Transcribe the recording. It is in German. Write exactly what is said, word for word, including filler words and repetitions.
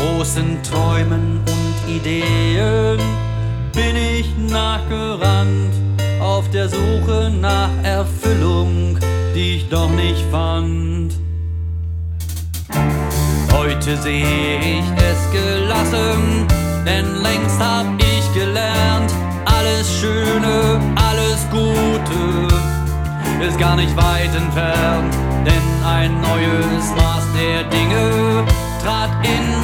großen Träumen und Ideen bin ich nachgerannt, auf der Suche nach Erfüllung, die ich doch nicht fand. Heute sehe ich es gelassen, denn längst hab ich gelernt, alles Schöne, alles Gute ist gar nicht weit entfernt, denn ein neues Maß der Dinge trat in